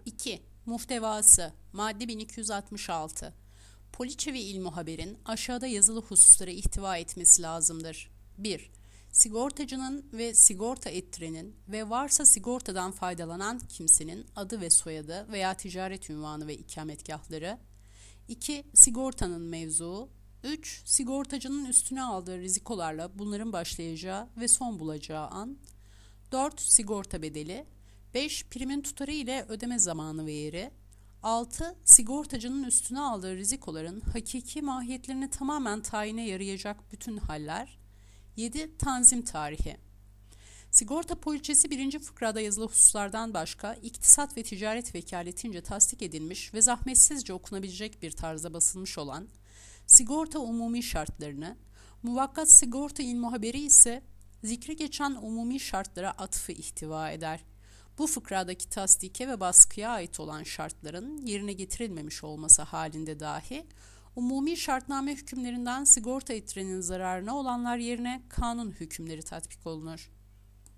2. Muhtevası Madde 1266 Poliçe ve ilmuhaberin aşağıda yazılı hususları ihtiva etmesi lazımdır. 1. Sigortacının ve sigorta ettirenin ve varsa sigortadan faydalanan kimsenin adı ve soyadı veya ticaret ünvanı ve ikametgahları. 2. Sigortanın mevzuu. 3. Sigortacının üstüne aldığı rizikolarla bunların başlayacağı ve son bulacağı an. 4. Sigorta bedeli. 5. Primin tutarı ile ödeme zamanı ve yeri. 6. Sigortacının üstüne aldığı rizikoların hakiki mahiyetlerini tamamen tayine yarayacak bütün haller. 7. Tanzim tarihi. Sigorta poliçesi 1. fıkrada yazılı hususlardan başka iktisat ve ticaret vekaletince tasdik edilmiş ve zahmetsizce okunabilecek bir tarzda basılmış olan sigorta umumi şartlarını, muvakkat sigorta ilmuhaberi ise zikri geçen umumi şartlara atıfı ihtiva eder. Bu fıkradaki tasdike ve baskıya ait olan şartların yerine getirilmemiş olması halinde dahi umumi şartname hükümlerinden sigorta ettirenin zararına olanlar yerine kanun hükümleri tatbik olunur.